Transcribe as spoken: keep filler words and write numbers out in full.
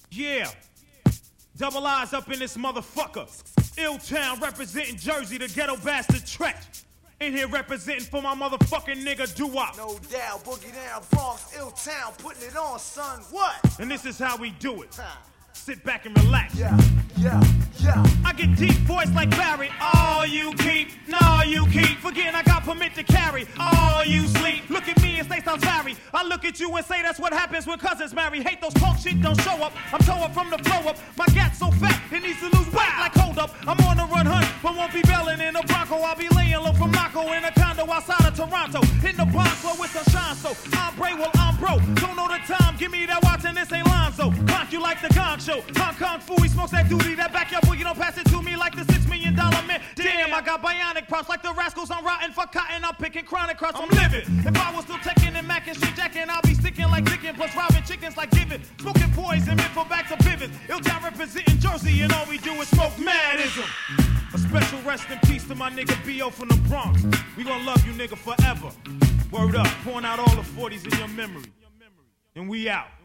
Yeah. Double eyes up in this motherfucker. Ill-Town representing Jersey, the ghetto bastard Tretch. In here representing for my motherfucking nigga Doo-Wop. No doubt, boogie down, Bronx, Ill-Town, putting it on, son. What? And this is how we do it. Sit back and relax. Yeah, yeah, yeah. I get deep voice like Barry. All you keep, no you keep. Forgetting I got permit to carry. All you sleep. Look at me and say sounds vary. I look at you and say that's what happens when cousins marry. Hate those punk shit don't show up. I'm toe up from the flow up. My gat's so fat it needs to lose weight like hold up. I'm on the run hunt, but won't be bailing in a Bronco. I'll be laying low from Mako in a condo outside of Toronto. In the Bronco with some shine, so I'm Bray, well I'm bro. Don't know the time, give me that watch and this ain't Lonzo. Clock you like the Gong Show. Hong Kong fool, he smokes that duty. That backyard boogie don't pass it to me like the six million dollar man. Damn, I got bionic props like the rascals. I'm rotten for cotton. I'm picking chronic crops. I'm living. If I was still taking and macking shit jacking, I'll be sticking like chicken plus robbing chickens like giving. Smoking poison, meant for back to pivots. Ill-Town representing Jersey, and all we do is smoke madism. A special rest in peace to my nigga B O from the Bronx. We gon' love you nigga forever. Word up, pouring out all the forties in your memory. And we out.